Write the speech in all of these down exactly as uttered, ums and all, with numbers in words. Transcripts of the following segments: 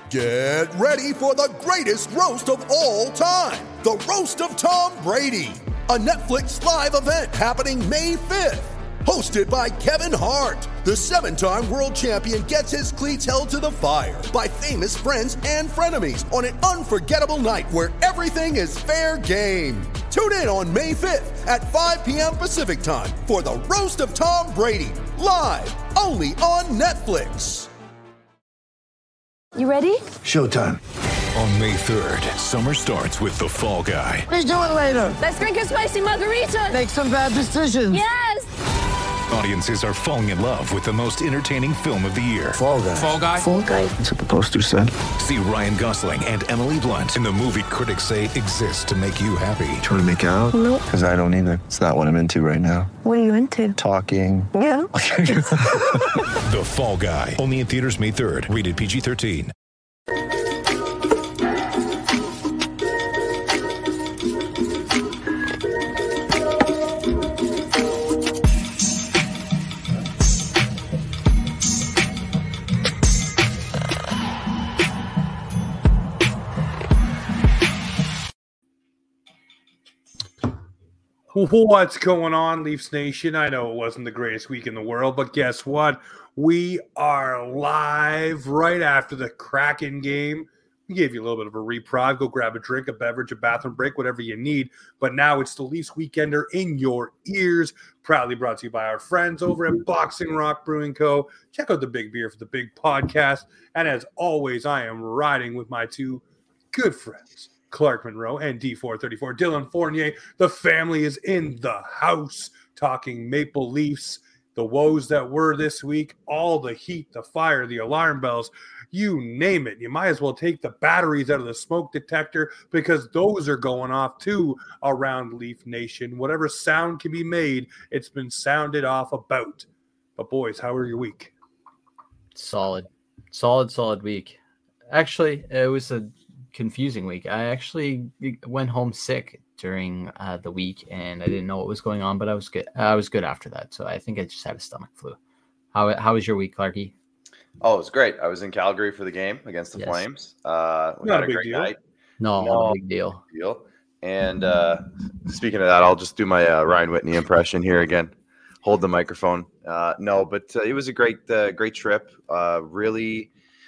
Get ready for the greatest roast of all time, the Roast of Tom Brady, a Netflix live event happening May fifth. Hosted by Kevin Hart, the seven-time world champion gets his cleats held to the fire by famous friends and frenemies on an unforgettable night where everything is fair game. Tune in on May fifth at five p.m. Pacific time for the Roast of Tom Brady, live only on Netflix. You ready? Showtime. On May third, summer starts with The Fall Guy. Let's do it later. Let's drink a spicy margarita. Make some bad decisions. Yes! Audiences are falling in love with the most entertaining film of the year. Fall Guy. Fall Guy? Fall Guy. That's what the poster said. See Ryan Gosling and Emily Blunt in the movie critics say exists to make you happy. Trying to make it out? Nope. Because I don't either. It's not what I'm into right now. What are you into? Talking. Yeah. The Fall Guy. Only in theaters May third. Rated P G thirteen. What's going on, Leafs Nation? I know it wasn't the greatest week in the world, but guess what? We are live right after the Kraken game. We gave you a little bit of a reprieve. Go grab a drink, a beverage, a bathroom break, whatever you need. But now it's the Leafs Weekender in your ears. Proudly brought to you by our friends over at Boxing Rock Brewing Co. Check out the Big Beer for the Big Podcast. And as always, I am riding with my two good friends, Clark Monroe and D four thirty-four. Dylan Fournier, the family is in the house talking Maple Leafs, the woes that were this week, all the heat, the fire, the alarm bells, you name it. You might as well take the batteries out of the smoke detector because those are going off too around Leaf Nation. Whatever sound can be made, it's been sounded off about. But boys, how are your week? Solid, solid, solid week. Actually, it was a confusing week. I actually went home sick during uh, the week, and I didn't know what was going on, but I was good. I was good after that, so I think I just had a stomach flu. How how was your week, Clarky? Oh, it was great. I was in Calgary for the game against the Yes. Flames. Uh, we Not had a a big great deal. night. No, No. not a big deal. Deal. And uh, speaking of that, I'll just do my uh, Ryan Whitney impression here again. Hold the microphone. Uh, no, but uh, it was a great, uh, great trip. Uh, really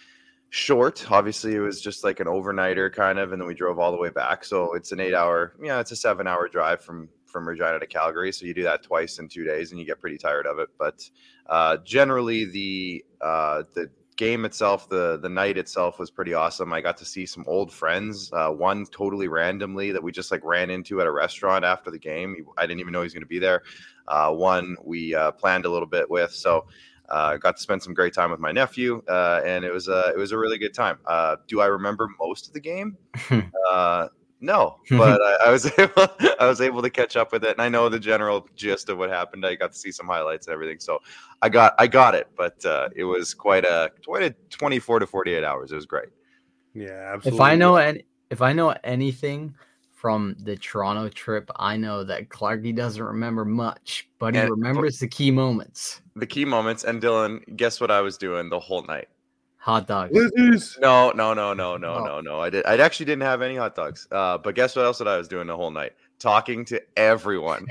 short. Obviously, it was just like an overnighter kind of, and then we drove all the way back. So it's an eight-hour, yeah, it's a seven-hour drive from from Regina to Calgary. So you do that twice in two days, and you get pretty tired of it. But uh, generally, the uh, the game itself, the the night itself was pretty awesome. I got to see some old friends. Uh, one totally randomly that we just like ran into at a restaurant after the game. I didn't even know he was going to be there. Uh, one we uh, planned a little bit with. So. Uh, got to spend some great time with my nephew, uh, and it was a it was a really good time. Uh, do I remember most of the game? uh, no, but I, I was able I was able to catch up with it, and I know the general gist of what happened. I got to see some highlights and everything, so I got I got it. But uh, it was quite a quite a twenty-four to forty-eight hours. It was great. Yeah, absolutely. If I know any, if I know anything from the Toronto trip, I know that Clarky doesn't remember much, but he And- remembers the key moments. The key moments. And Dylan, guess what I was doing the whole night? Hot dogs. Losers. No, no, no, no, no, Oh. no, no. I did. I actually didn't have any hot dogs. Uh, but guess what else that I was doing the whole night? Talking to everyone.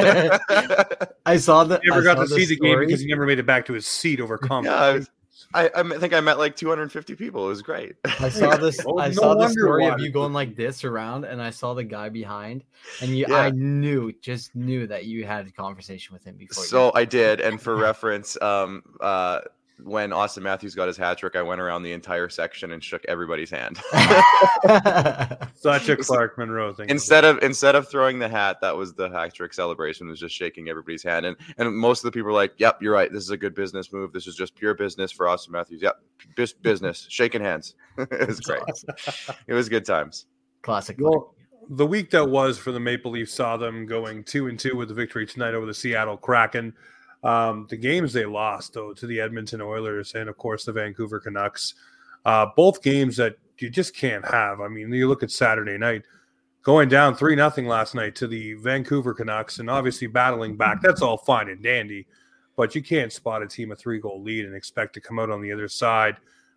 I saw the. He never I got saw to see the game story. because he never made it back to his seat over Yeah, I, conference. was- I, I think I met like two hundred fifty people. It was great. I saw this. Oh, I no saw the wonder story why. of you going like this around, and I saw the guy behind, and you. Yeah. I knew, just knew that you had a conversation with him before. So I did, and for reference, um, uh, when Austin Matthews got his hat trick, I went around the entire section and shook everybody's hand. you. Such a Clark Monroe thing. instead of instead of throwing the hat, that was the hat trick celebration. Was just shaking everybody's hand, and and most of the people were like, "Yep, you're right. This is a good business move. This is just pure business for Austin Matthews. Yep, just business, shaking hands. It was great. It was good times. Classic. Well, the week that was for the Maple Leafs saw them going two and two with the victory tonight over the Seattle Kraken. Um, the games they lost, though, to the Edmonton Oilers and, of course, the Vancouver Canucks. Uh, both games that you just can't have. I mean, you look at Saturday night, going down three nothing last night to the Vancouver Canucks and obviously battling back. That's all fine and dandy, but you can't spot a team a three-goal lead and expect to come out on the other side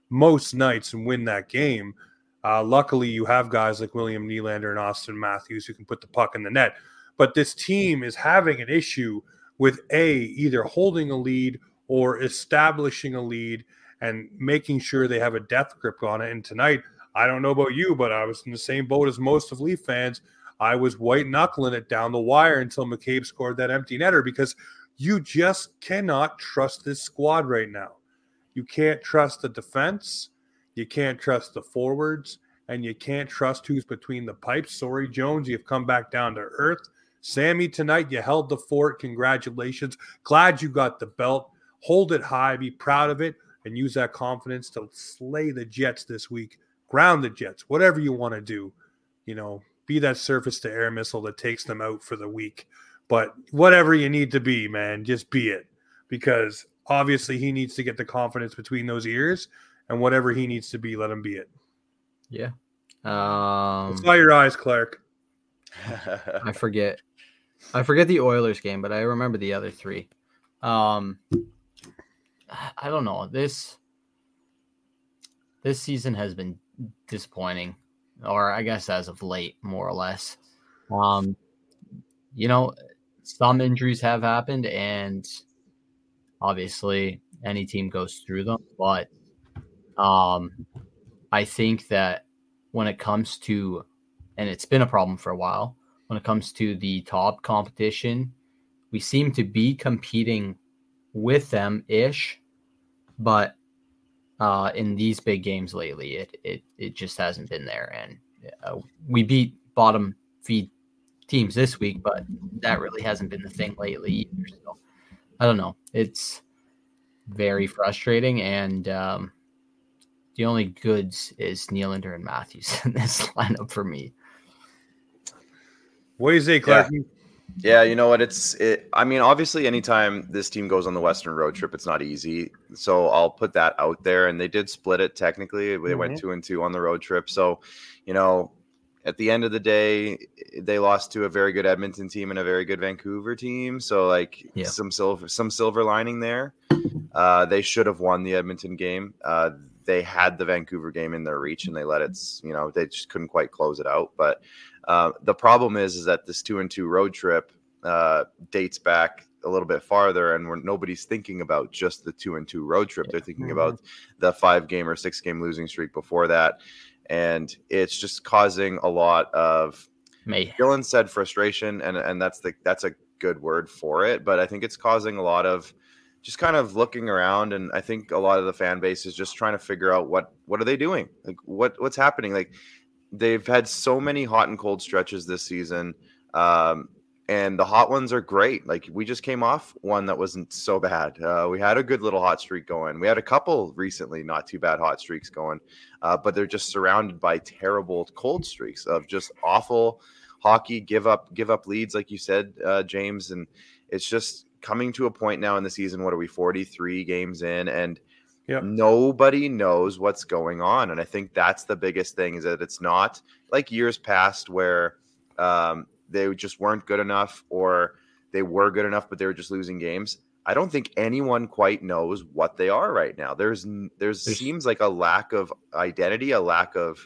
most nights and win that game. Uh, luckily, you have guys like William Nylander and Austin Matthews who can put the puck in the net. But this team is having an issue with A, either holding a lead or establishing a lead and making sure they have a death grip on it. And tonight, I don't know about you, but I was in the same boat as most of Leaf fans. I was white-knuckling it down the wire until McCabe scored that empty netter because you just cannot trust this squad right now. You can't trust the defense. You can't trust the forwards. And you can't trust who's between the pipes. Sorry, Jones, you've come back down to earth. Sammy, tonight you held the fort. Congratulations. Glad you got the belt. Hold it high. Be proud of it. And use that confidence to slay the Jets this week. Ground the Jets. Whatever you want to do. You know, be that surface-to-air missile that takes them out for the week. But whatever you need to be, man, just be it. Because obviously he needs to get the confidence between those ears. And whatever he needs to be, let him be it. Yeah. Um, it's not your eyes, Clark. I forget. I forget the Oilers game, but I remember the other three. Um, I don't know. This this season has been disappointing, or I guess as of late, more or less. Um, you know, some injuries have happened, and obviously any team goes through them. But um, I think that when it comes to, and it's been a problem for a while, when it comes to the top competition, we seem to be competing with them-ish, but uh, in these big games lately, it it it just hasn't been there. And uh, we beat bottom feed teams this week, but that really hasn't been the thing lately either. So I don't know. It's very frustrating, and um, the only goods is Nylander and Matthews in this lineup for me. What do you say, Clark? Yeah. yeah, you know what? It's it. I mean, obviously, anytime this team goes on the Western road trip, it's not easy. So I'll put that out there. And they did split it technically. They mm-hmm. went two and two on the road trip. So, you know, at the end of the day, they lost to a very good Edmonton team and a very good Vancouver team. So, like, yeah. some silver, some silver lining there. Uh, they should have won the Edmonton game. Uh, they had the Vancouver game in their reach, and they let it. You know, they just couldn't quite close it out. But Uh, the problem is, is that this two and two road trip uh, dates back a little bit farther, and we're, nobody's thinking about just the two and two road trip. They're thinking mm-hmm. about the five game or six game losing streak before that. And it's just causing a lot of, May. Dylan said frustration, and, and that's the, that's a good word for it. But I think it's causing a lot of just kind of looking around. And I think a lot of the fan base is just trying to figure out what, what are they doing? Like what, what's happening? Like, they've had so many hot and cold stretches this season, um, and the hot ones are great. Like, we just came off one that wasn't so bad. Uh, we had a good little hot streak going. We had a couple recently, not too bad hot streaks going, uh, but they're just surrounded by terrible cold streaks of just awful hockey, give up, give up leads, like you said, uh, James. And it's just coming to a point now in the season. What are we, forty-three games in? And Yep. nobody knows what's going on. And I think that's the biggest thing, is that it's not like years past where um, they just weren't good enough, or they were good enough, but they were just losing games. I don't think anyone quite knows what they are right now. There's, there's, there's seems like a lack of identity, a lack of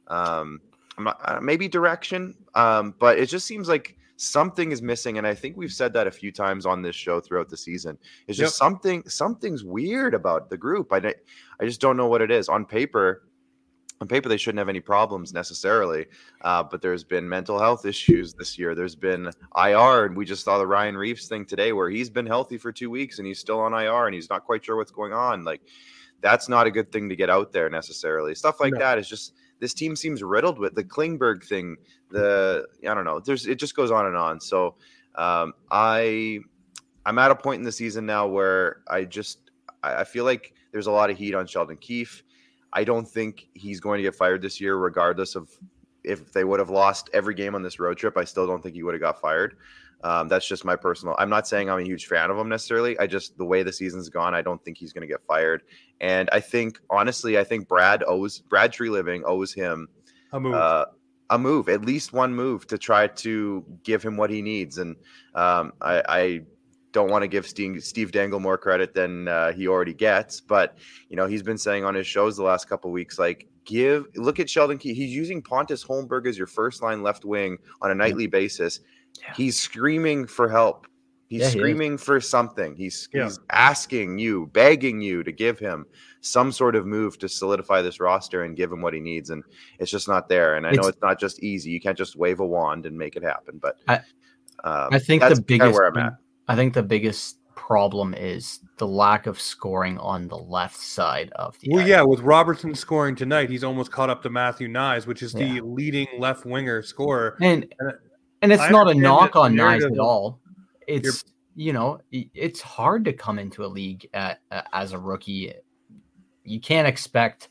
um, I'm not, uh, maybe direction, um, but it just seems like something is missing. And I think we've said that a few times on this show throughout the season. It's just yep. something, something's weird about the group. I, I just don't know what it is. On paper, on paper, they shouldn't have any problems necessarily. Uh, but there's been mental health issues this year. There's been I R, and we just saw the Ryan Reeves thing today, where he's been healthy for two weeks and he's still on I R and he's not quite sure what's going on. Like, that's not a good thing to get out there necessarily. Stuff like no. that is just, this team seems riddled with the Klingberg thing. The, I don't know, there's, it just goes on and on. So um, I, I'm at a point in the season now where I just, I, I feel like there's a lot of heat on Sheldon Keefe. I don't think he's going to get fired this year, regardless of if they would have lost every game on this road trip. I still don't think he would have got fired. Um, that's just my personal, I'm not saying I'm a huge fan of him necessarily. I just, the way the season's gone, I don't think he's going to get fired. And I think, honestly, I think Brad owes, Brad Treliving owes him a move, uh, a move, at least one move to try to give him what he needs. And um, I, I don't want to give Steve, Steve Dangle more credit than uh, he already gets, but you know he's been saying on his shows the last couple of weeks, like give look at Sheldon Keefe. He's using Pontus Holmberg as your first line left wing on a nightly yeah. basis. Yeah. He's screaming for help. He's yeah, screaming he for something. He's yeah. he's asking you, begging you to give him some sort of move to solidify this roster and give him what he needs, and it's just not there. And I it's, know it's not just easy. You can't just wave a wand and make it happen. But I, um, I think the biggest where I'm at. I think the biggest problem is the lack of scoring on the left side of the. Well, ice. yeah, with Robertson scoring tonight, he's almost caught up to Matthew Knies, which is yeah. the leading left winger scorer. And and, and it's I not a knock on Knies at all. It's you know it's hard to come into a league at, uh, as a rookie. You can't expect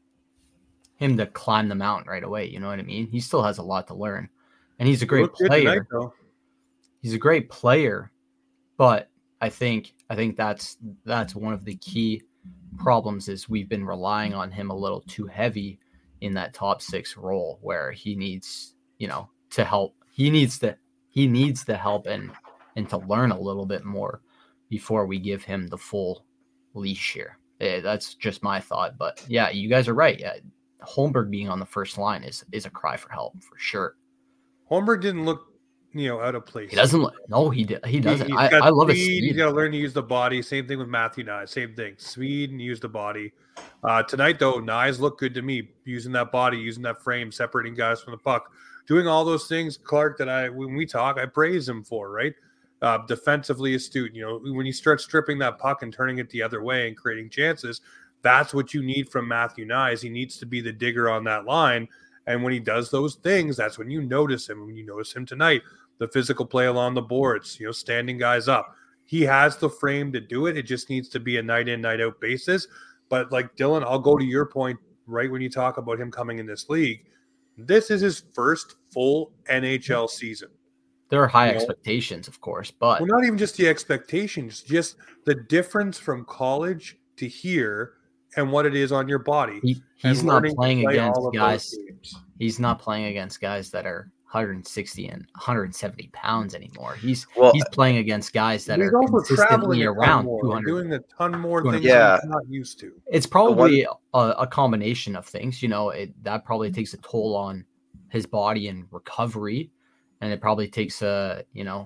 him to climb the mountain right away. You know what I mean? He still has a lot to learn, and he's a great player. Tonight, he's a great player, but I think I think that's that's one of the key problems is we've been relying on him a little too heavy in that top six role where he needs you know to help. He needs to he needs the help and. and to learn a little bit more before we give him the full leash here. Yeah, that's just my thought. But yeah, you guys are right. Yeah, Holmberg being on the first line is is a cry for help for sure. Holmberg didn't look, you know, out of place. He doesn't look. No, he he doesn't. He, I, I love his speed. He's got to learn to use the body. Same thing with Matthew Knies. Same thing. Speed and use the body. Uh, tonight, though, Knies looked good to me. Using that body, using that frame, separating guys from the puck. Doing all those things, Clark, that I when we talk, I praise him for, right? Uh, defensively astute. You know, when you start stripping that puck and turning it the other way and creating chances, that's what you need from Matthew Knies. He needs to be the digger on that line. And when he does those things, that's when you notice him. When you notice him tonight, the physical play along the boards, you know, standing guys up. He has the frame to do it. It just needs to be a night in, night out basis. But like Dylan, I'll go to your point right when you talk about him coming in this league. This is his first full N H L season. There are high you know, expectations, of course, but well, not even just the expectations, just the difference from college to here and what it is on your body. He, he's not playing play against guys. He's not playing against guys that are one hundred sixty and one hundred seventy pounds anymore. He's well, he's playing against guys that are consistently around two hundred, doing a ton more things yeah. he's not used to. It's probably a, a combination of things. You know, it, that probably takes a toll on his body and recovery. And it probably takes a, you know,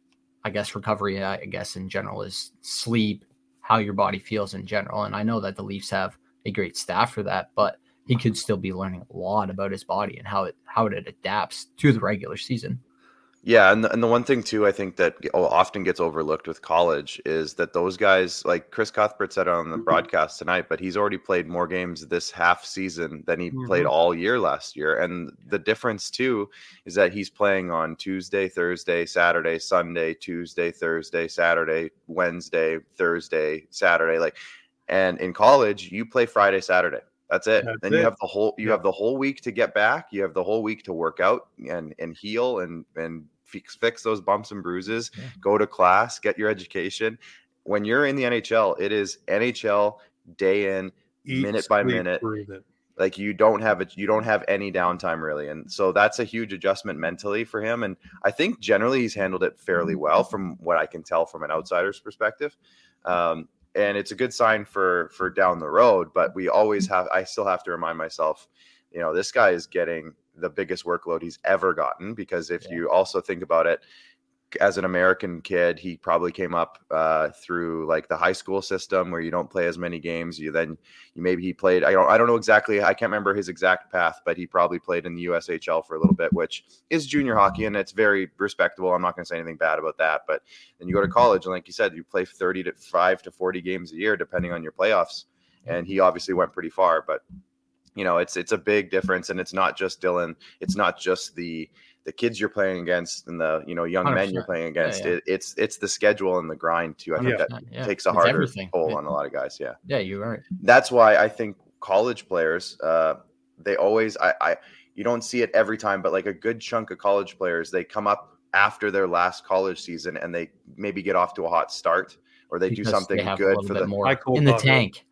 I guess recovery, I guess in general is sleep, how your body feels in general. And I know that the Leafs have a great staff for that, but he could still be learning a lot about his body and how it how it adapts to the regular season. Yeah, and the, and the one thing too, I think that often gets overlooked with college is that those guys, like Chris Cuthbert said on the mm-hmm. broadcast tonight, but he's already played more games this half season than he mm-hmm. played all year last year. And the difference too is that he's playing on Tuesday, Thursday, Saturday, Sunday, Tuesday, Thursday, Saturday, Wednesday, Thursday, Saturday. Like, and in college, you play Friday, Saturday. That's it. That's then it. you have the whole you yeah. have the whole week to get back. You have the whole week to work out and and heal and and fix, fix those bumps and bruises. Yeah. Go to class, get your education. When you're in the N H L, it is N H L day in, Eat, minute by sleep, minute. Like you don't have it. You don't have any downtime really, and so that's a huge adjustment mentally for him. And I think generally he's handled it fairly well, from what I can tell from an outsider's perspective. Um, And it's a good sign for, for down the road, but we always have, I still have to remind myself, you know, this guy is getting the biggest workload he's ever gotten, because if yeah. you also think about it, as an American kid, he probably came up uh, through like the high school system where you don't play as many games. You then you maybe he played. I don't. I don't know exactly. I can't remember his exact path, but he probably played in the U S H L for a little bit, which is junior hockey, and it's very respectable. I'm not going to say anything bad about that. But then you go to college, and like you said, you play thirty to five to forty games a year, depending on your playoffs. And he obviously went pretty far, but you know, it's it's a big difference, and it's not just Dylan. It's not just the the kids you're playing against and the, you know, young men you're playing against. Yeah, yeah. It, it's, it's the schedule and the grind too. I think yeah. that yeah. takes a it's harder everything. toll yeah. on a lot of guys. Yeah. Yeah. You're right. That's why I think college players, uh, they always, I, I, you don't see it every time, but like a good chunk of college players, they come up after their last college season and they maybe get off to a hot start, or they because do something they good for the more in the tank.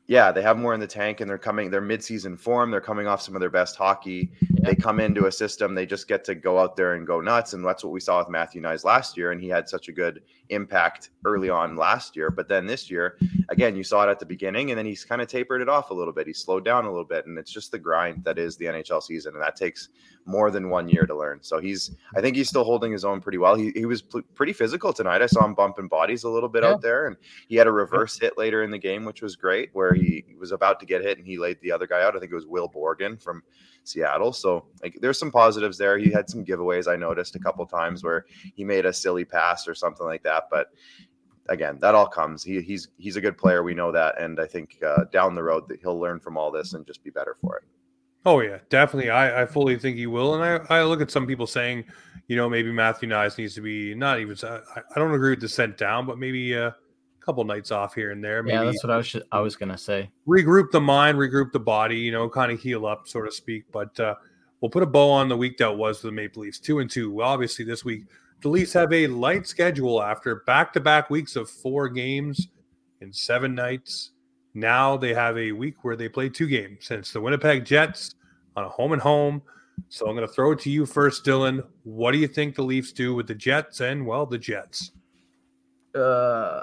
yeah, they have more in the tank, and they're coming. They're mid-season form. They're coming off some of their best hockey. Yeah. They come into a system. They just get to go out there and go nuts, and that's what we saw with Matthew Nyes last year. And he had such a good impact early on last year. But then this year, again, you saw it at the beginning, and then he's kind of tapered it off a little bit. He slowed down a little bit, and it's just the grind that is the N H L season, and that takes more than one year to learn. So he's, I think he's still holding his own pretty well. He he was pl- pretty physical tonight. I saw him bumping bodies a little bit Yeah. out there, and he had a reverse hit later in the game, which was great, where he was about to get hit and he laid the other guy out. I think it was Will Borgen from Seattle. So like, there's some positives there. He had some giveaways I noticed a couple times where he made a silly pass or something like that. But again, that all comes. He, he's he's a good player. We know that, and I think uh, down the road that he'll learn from all this and just be better for it. Oh yeah, definitely. I, I fully think he will, and I, I look at some people saying, you know, maybe Matthew Nyes needs to be not even. I, I don't agree with the sent down, but maybe a couple nights off here and there. Maybe Yeah, that's what I was I was gonna say. regroup the mind, regroup the body, you know, kind of heal up, so to speak. But uh, we'll put a bow on the week that was for the Maple Leafs, two and two. Well, obviously this week the Leafs have a light schedule after back-to-back weeks of four games in seven nights. Now they have a week where they play two games, and it's the Winnipeg Jets on a home and home. So I'm going to throw it to you first, Dylan. What do you think the Leafs do with the Jets and, well, the Jets? Uh,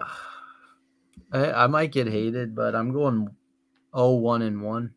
I, I might get hated, but I'm going oh one and one.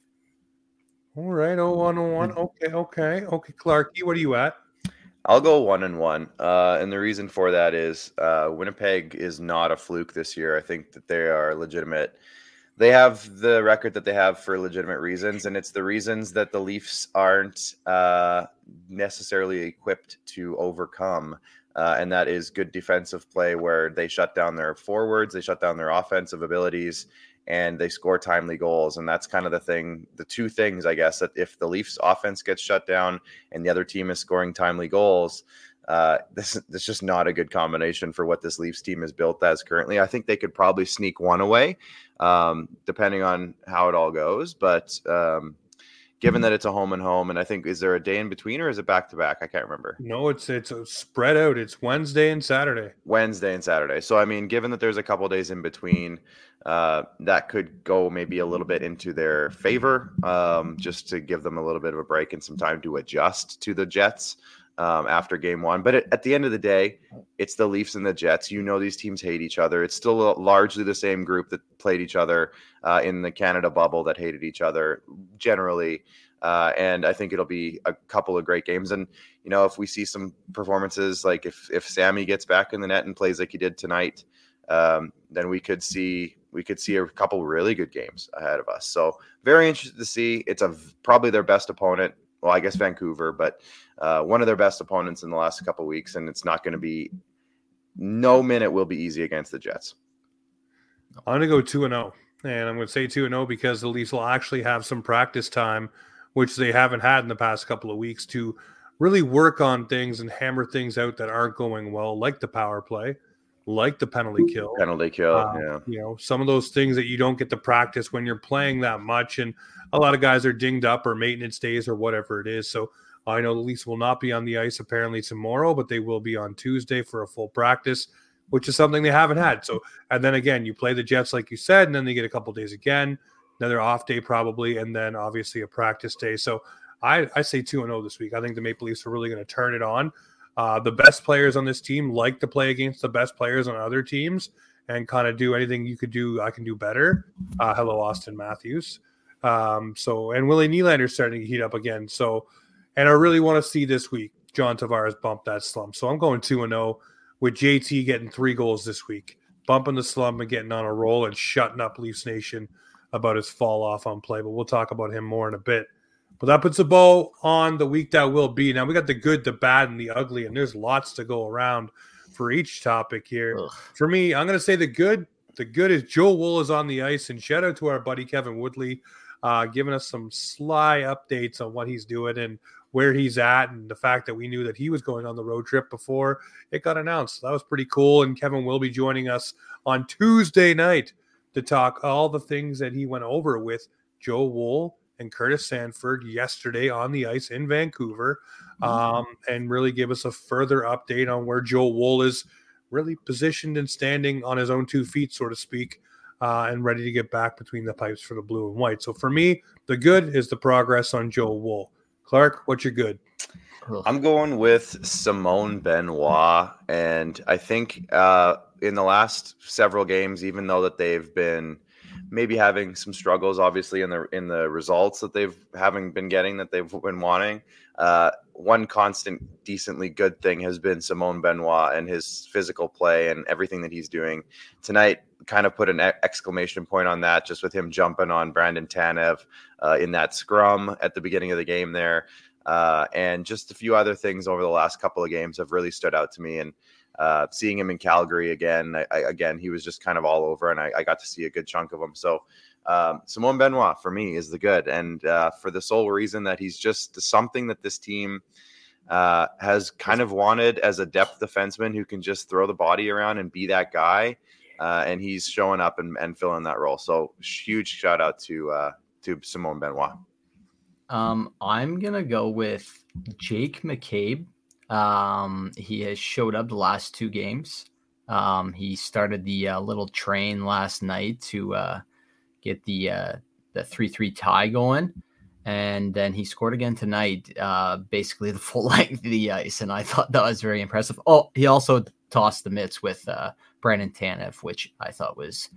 All right, oh one oh one. Okay, okay, okay. Clarky, what are you at? I'll go one and one. Uh, and the reason for that is uh, Winnipeg is not a fluke this year. I think that they are legitimate. They have the record that they have for legitimate reasons, and it's the reasons that the Leafs aren't uh, necessarily equipped to overcome. Uh, and that is good defensive play where they shut down their forwards, they shut down their offensive abilities, and they score timely goals. And that's kind of the thing, the two things, I guess, that if the Leafs offense gets shut down and the other team is scoring timely goals, uh, this, this is just not a good combination for what this Leafs team is built as currently. I think they could probably sneak one away, um, depending on how it all goes. But um, given that it's a home and home, and I think, is there a day in between or is it back to back? I can't remember. No, it's it's a spread out. It's Wednesday and Saturday. Wednesday and Saturday. So, I mean, given that there's a couple days in between, uh, that could go maybe a little bit into their favor, um, just to give them a little bit of a break and some time to adjust to the Jets um, after game one. But at, at the end of the day, it's the Leafs and the Jets. You know, these teams hate each other. It's still largely the same group that played each other uh, in the Canada bubble that hated each other generally. Uh, and I think it'll be a couple of great games. And, you know, if we see some performances, like if, if Sammy gets back in the net and plays like he did tonight, um, then we could see, we could see a couple really good games ahead of us. So very interested to see. It's a, probably their best opponent. Well, I guess Vancouver, but uh, one of their best opponents in the last couple of weeks. And it's not going to be, no minute will be easy against the Jets. I'm going to go two and oh. And I'm going to say two and oh because the Leafs will actually have some practice time, which they haven't had in the past couple of weeks, to really work on things and hammer things out that aren't going well, like the power play, like the penalty kill. Penalty kill, uh, yeah. You know, some of those things that you don't get to practice when you're playing that much. And a lot of guys are dinged up or maintenance days or whatever it is. So I know the Leafs will not be on the ice apparently tomorrow, but they will be on Tuesday for a full practice, which is something they haven't had. So, and then again, you play the Jets, like you said, and then they get a couple days again, another off day probably, and then obviously a practice day. So I, I say two and oh this week. I think the Maple Leafs are really going to turn it on. Uh, the best players on this team like to play against the best players on other teams and kind of do anything you could do, I can do better. Uh, hello, Austin Matthews. Um, so, and Willie Nylander's starting to heat up again. So, and I really want to see this week John Tavares bump that slump. So I'm going two and oh with J T getting three goals this week, bumping the slump and getting on a roll and shutting up Leafs Nation about his fall off on play. But we'll talk about him more in a bit. But that puts a bow on the week that will be. Now we got the good, the bad, and the ugly, and there's lots to go around for each topic here. Ugh. For me, I'm going to say the good. The good is Joe Wool is on the ice, and shout out to our buddy Kevin Woodley, uh, giving us some sly updates on what he's doing and where he's at, and the fact that we knew that he was going on the road trip before it got announced. So that was pretty cool, and Kevin will be joining us on Tuesday night to talk all the things that he went over with Joe Wool and Curtis Sanford yesterday on the ice in Vancouver, um, and really give us a further update on where Joe Wool is really positioned and standing on his own two feet, so to speak, uh, and ready to get back between the pipes for the blue and white. So for me, the good is the progress on Joe Wool. Clark, what's your good? I'm going with Simone Benoit, and I think uh, in the last several games, even though that they've been maybe having some struggles, obviously in the in the results that they've having been getting that they've been wanting, uh, one constant, decently good thing has been Simone Benoit and his physical play and everything that he's doing tonight. Kind of put an exclamation point on that, just with him jumping on Brandon Tanev uh, in that scrum at the beginning of the game there. Uh, and just a few other things over the last couple of games have really stood out to me. And uh, seeing him in Calgary again, I, I, again, he was just kind of all over, and I, I got to see a good chunk of him. So um, Simone Benoit for me is the good. And uh, for the sole reason that he's just something that this team uh, has kind of wanted as a depth defenseman who can just throw the body around and be that guy. Uh, and he's showing up and, and filling that role. So huge shout out to uh, to Simone Benoit. Um, I'm gonna go with Jake McCabe. Um, he has showed up the last two games. Um, he started the uh, little train last night to uh, get the uh, the three three tie going, and then he scored again tonight. Uh, basically the full length of the ice, and I thought that was very impressive. Oh, he also tossed the mitts with uh, Brandon Tanev, which I thought was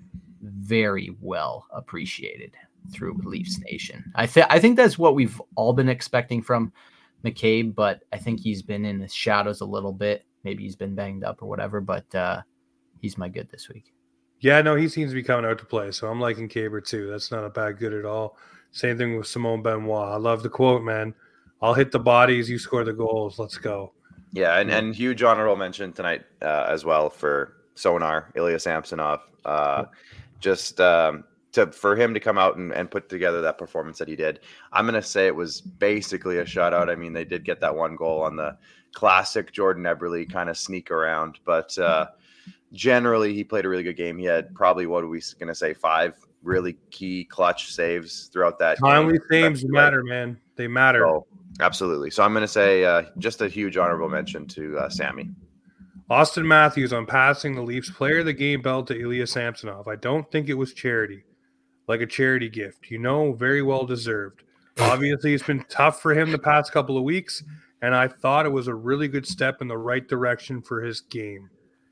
very well appreciated through Leafs Nation. I think I think that's what we've all been expecting from McCabe, but I think he's been in the shadows a little bit. Maybe he's been banged up or whatever, but uh, he's my good this week. Yeah, no, he seems to be coming out to play, so I'm liking Caber too. That's not a bad good at all. Same thing with Simone Benoit. I love the quote, man. I'll hit the bodies, you score the goals. Let's go. Yeah, and, and huge honorable mention tonight uh, as well for Sonar, Ilya Samsonov. Uh, just um, to for him to come out and, and put together that performance that he did. I'm going to say it was basically a shutout. I mean, they did get that one goal on the classic Jordan Eberle kind of sneak around, but uh, generally he played a really good game. He had probably, what are we going to say, five really key clutch saves throughout that Timely game. saves matter, man. They matter. So, absolutely. So I'm going to say uh, just a huge honorable mention to uh, Sammy. Austin Matthews on passing the Leafs player of the game belt to Ilya Samsonov. I don't think it was charity, like a charity gift. You know, very well deserved. Obviously, it's been tough for him the past couple of weeks, and I thought it was a really good step in the right direction for his game.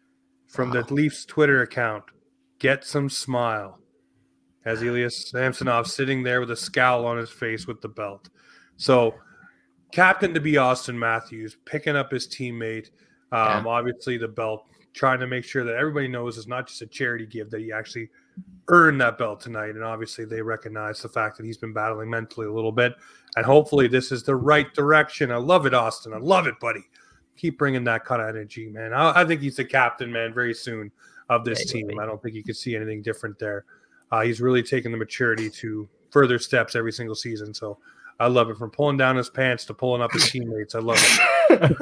From the Leafs Twitter account, get some smile, as Ilya Samsonov sitting there with a scowl on his face with the belt. So, captain to be Austin Matthews, picking up his teammate. Um, yeah. Obviously, the belt, trying to make sure that everybody knows it's not just a charity gift, that he actually earned that belt tonight. And obviously, they recognize the fact that he's been battling mentally a little bit. And hopefully, this is the right direction. I love it, Austin. I love it, buddy. Keep bringing that kind of energy, man. I, I think he's the captain, man, very soon of this yeah, team. Yeah. I don't think you could see anything different there. Uh, he's really taken the maturity to further steps every single season. So I love it. From pulling down his pants to pulling up his teammates. I love it.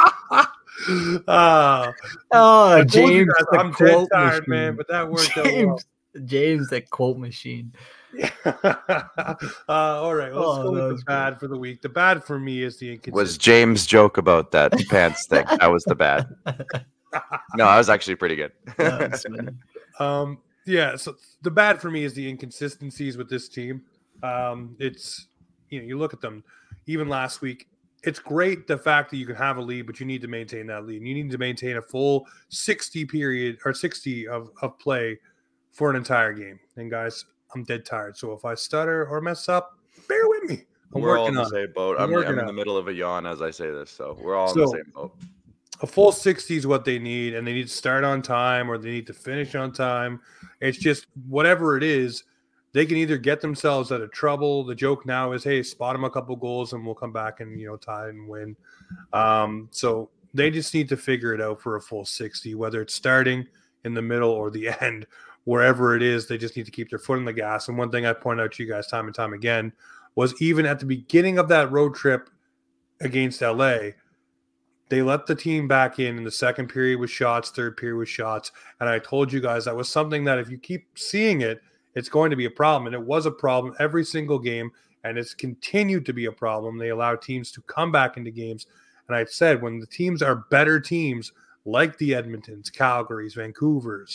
uh, oh, James, guys, I'm dead tired, machine. man, but that worked out well. James, that quote machine. Yeah. uh, all right, let's oh, go with the bad great. for the week. The bad for me is the inconsistency. Was James' joke about that pants thing? That was the bad. No, that was actually pretty good. um, yeah, so the bad for me is the inconsistencies with this team. Um, it's, you know, you look at them, even last week, it's great the fact that you can have a lead, but you need to maintain that lead. You need to maintain a full sixty period or sixty of, of play for an entire game. And guys, I'm dead tired. So if I stutter or mess up, bear with me. I'm we're all in the on same boat. I'm, I'm, I'm in the middle of a yawn as I say this. So we're all so, in the same boat. A full sixty is what they need, and they need to start on time or they need to finish on time. It's just whatever it is, they can either get themselves out of trouble. The joke now is, hey, spot them a couple goals and we'll come back and, you know, tie and win. Um, so they just need to figure it out for a full sixty, whether it's starting in the middle or the end, wherever it is. They just need to keep their foot on the gas. And one thing I point out to you guys time and time again was even at the beginning of that road trip against L A, they let the team back in in the second period with shots, third period with shots. And I told you guys that was something that if you keep seeing it, it's going to be a problem. And it was a problem every single game, and it's continued to be a problem. They allow teams to come back into games. And I said, when the teams are better teams like the Edmontons, Calgarys, Vancouvers,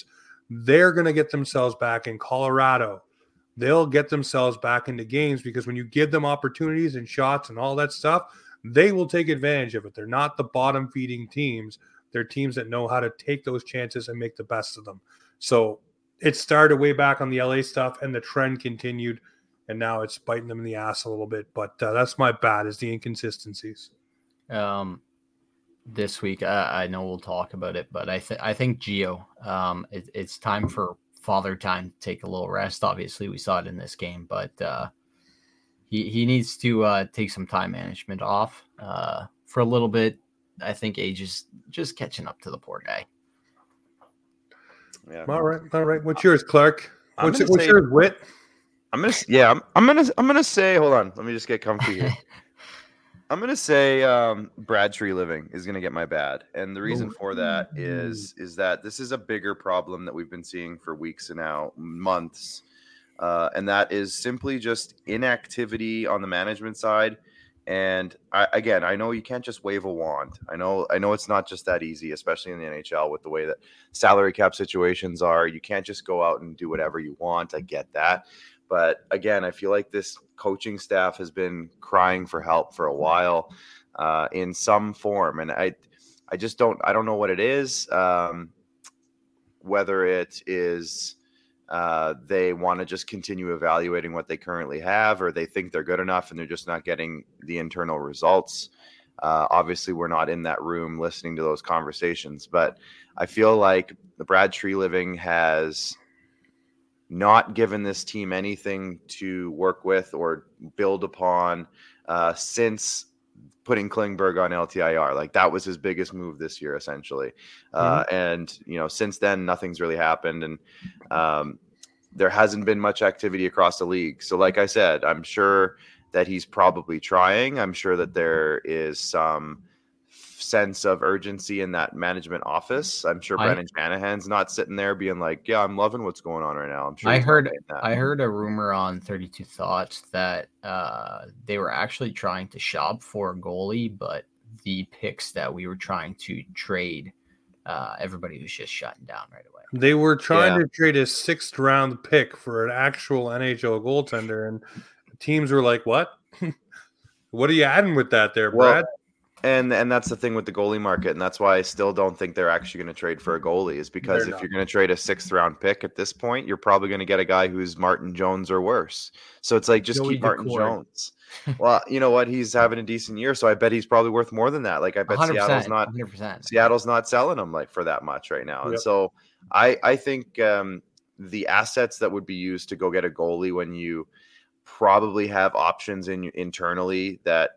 they're going to get themselves back in Colorado. They'll get themselves back into games because when you give them opportunities and shots and all that stuff, they will take advantage of it. They're not the bottom feeding teams. They're teams that know how to take those chances and make the best of them. So it started way back on the L A stuff, and the trend continued, and now it's biting them in the ass a little bit. But uh, that's my bad, is the inconsistencies. Um, this week, I, I know we'll talk about it, but I think I think Gio, um, it, it's time for Father Time to take a little rest. Obviously, we saw it in this game, but uh, he he needs to uh, take some time management off uh, for a little bit. I think age is just catching up to the poor guy. Yeah. All right, all right. What's yours, Clark? I'm What's, gonna what's say- yours, Whit? I'm gonna yeah, I'm, I'm gonna I'm gonna say hold on, let me just get comfy here. I'm gonna say um, Brad Tree Living is gonna get my bad, and the reason for that is is that this is a bigger problem that we've been seeing for weeks and now months, uh, and that is simply just inactivity on the management side. And I, again, I know you can't just wave a wand. I know I know it's not just that easy, especially in the N H L with the way that salary cap situations are. You can't just go out and do whatever you want. I get that. But again, I feel like this coaching staff has been crying for help for a while uh, in some form. And I I just don't I don't know what it is, um, whether it is uh, they want to just continue evaluating what they currently have, or they think they're good enough and they're just not getting the internal results. Uh, obviously, we're not in that room listening to those conversations. But I feel like the Brad Tree Living has not given this team anything to work with or build upon uh, since putting Klingberg on L T I R. Like that was his biggest move this year, essentially. Uh, mm-hmm. And, you know, since then, nothing's really happened. And um, there hasn't been much activity across the league. So like I said, I'm sure that he's probably trying. I'm sure that there is some sense of urgency in that management office. I'm sure I, Brendan Shanahan's not sitting there being like, yeah, I'm loving what's going on right now. I'm sure I heard I heard a rumor on thirty-two Thoughts that uh, they were actually trying to shop for a goalie, but the picks that we were trying to trade, uh, everybody was just shutting down right away. They were trying Yeah. to trade a sixth round pick for an actual N H L goaltender, and teams were like, what? What are you adding with that there, Well, Brad? And and that's the thing with the goalie market, and that's why I still don't think they're actually going to trade for a goalie, is because They're if not. you're going to trade a sixth round pick at this point, you're probably going to get a guy who's Martin Jones or worse. So it's like just Joey keep Martin Daccord. Jones. Well, you know what? He's having a decent year, so I bet he's probably worth more than that. Like I bet one hundred percent, Seattle's not one hundred percent. Seattle's not selling him like for that much right now. And Yep. so I I think um, the assets that would be used to go get a goalie when you probably have options in internally that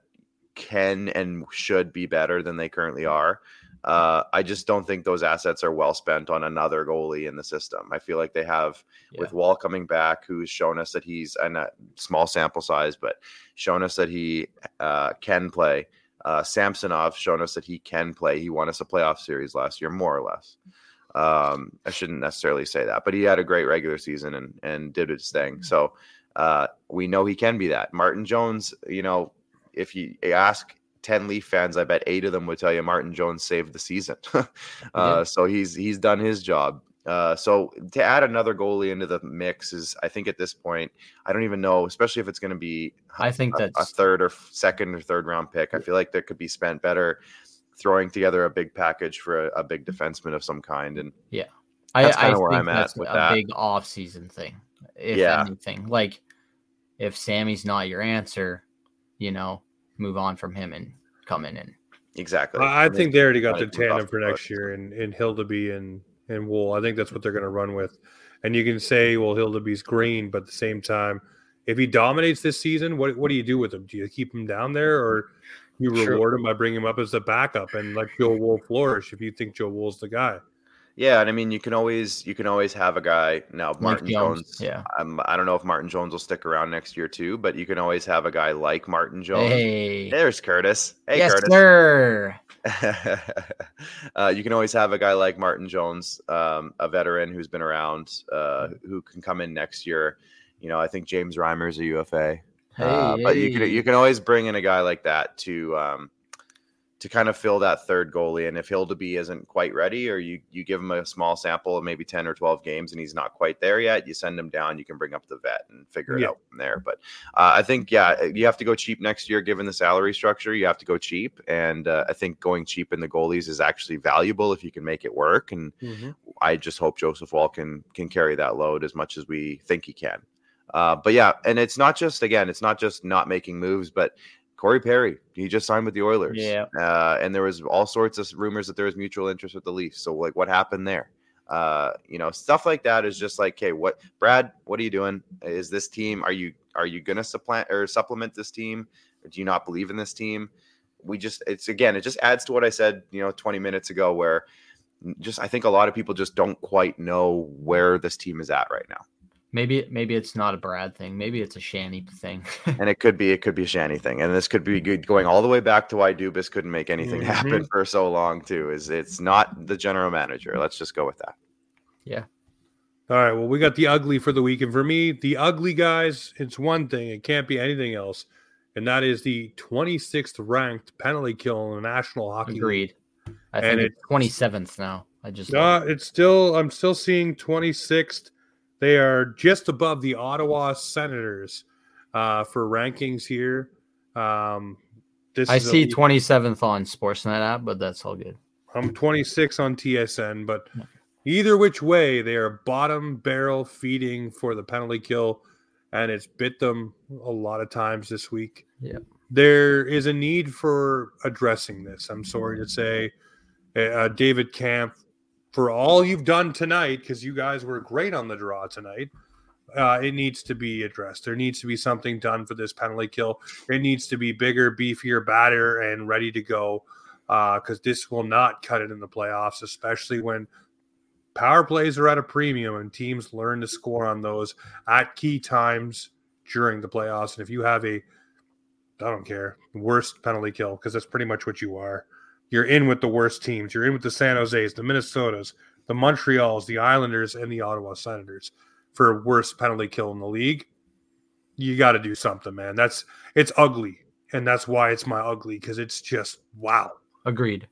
can and should be better than they currently are. Uh, I just don't think those assets are well spent on another goalie in the system. I feel like they have, Yeah. with Wall coming back, who's shown us that he's in a small sample size, but shown us that he uh, can play. Uh, Samsonov shown us that he can play. He won us a playoff series last year, more or less. Um, I shouldn't necessarily say that, but he had a great regular season and, and did his thing. So uh, we know he can be that. Martin Jones, you know, if you ask ten Leaf fans, I bet eight of them would tell you Martin Jones saved the season. uh, so he's he's done his job. Uh, so to add another goalie into the mix is, I think at this point, I don't even know, especially if it's going to be I think a, that's a third or second or third round pick. I feel like that could be spent better throwing together a big package for a, a big defenseman of some kind. And I, that's I kinda where think I'm at that's with a that. big off-season thing, if Yeah. anything. Like, if Sammy's not your answer, you know, move on from him and come in and exactly. I I think they already got Right, the move off tandem for the next foot. year in, in Hildeby and, and Wool. I think that's what they're going to run with. And you can say, well, Hildeby's green, but at the same time, if he dominates this season, what what do you do with him? Do you keep him down there, or you Sure. reward him by bringing him up as a backup and let Joe Wool flourish if you think Joe Wool's the guy? Yeah, and I mean, you can always you can always have a guy now. Martin Jones, yeah. Um, I don't know if Martin Jones will stick around next year too, but you can always have a guy like Martin Jones. Hey, There's Curtis. Hey, yes, Curtis. sir. uh, you can always have a guy like Martin Jones, um, a veteran who's been around, uh, who can come in next year. You know, I think James Reimer's a U F A, Hey, uh, but you can hey. you can always bring in a guy like that to um, to kind of fill that third goalie. And if Hildeby isn't quite ready, or you you give him a small sample of maybe ten or twelve games and he's not quite there yet, you send him down, you can bring up the vet and figure it Yeah. out from there. But uh, I think, yeah, you have to go cheap next year, given the salary structure. You have to go cheap. And uh, I think going cheap in the goalies is actually valuable if you can make it work. And Mm-hmm. I just hope Joseph Woll can, can carry that load as much as we think he can. Uh, but yeah, and it's not just, again, it's not just not making moves, but Corey Perry, he just signed with the Oilers. Yeah. Uh, and there was all sorts of rumors that there was mutual interest with the Leafs. So like, what happened there? Uh, you know, stuff like that is just like, hey, what, Brad, what are you doing? Is this team, are you, are you going to supplant or supplement this team? Or do you not believe in this team? We just, it's again, it just adds to what I said, you know, twenty minutes ago, where just, I think a lot of people just don't quite know where this team is at right now. Maybe maybe it's not a Brad thing. Maybe it's a Shanny thing. And it could be, it could be a Shanny thing. And this could be good going all the way back to why Dubas couldn't make anything Mm-hmm. happen for so long too, is it's not the general manager. Let's just go with that. Yeah. All right. Well, we got the ugly for the week. And for me, the ugly, guys, it's one thing. It can't be anything else. And that is the twenty-sixth ranked penalty kill in the National Hockey League. Agreed. I And think it's twenty-seventh now. I just Uh, it's still, I'm still seeing twenty-sixth. They are just above the Ottawa Senators uh, for rankings here. Um, this I is a see league- twenty-seventh on Sportsnet app, but that's all good. I'm twenty-six on T S N, but either which way, they are bottom barrel feeding for the penalty kill, and it's bit them a lot of times this week. Yeah. There is a need for addressing this. I'm sorry to say, uh, David Camp, for all you've done tonight, because you guys were great on the draw tonight, uh, it needs to be addressed. There needs to be something done for this penalty kill. It needs to be bigger, beefier, badder, and ready to go, because uh, this will not cut it in the playoffs, especially when power plays are at a premium and teams learn to score on those at key times during the playoffs. And if you have a, I don't care, worst penalty kill, because that's pretty much what you are. You're in with the worst teams. You're in with the San Jose's, the Minnesotas, the Montreals, the Islanders, and the Ottawa Senators for worst penalty kill in the league. You got to do something, man. That's it's ugly, and that's why it's my ugly, because it's just wow. Agreed.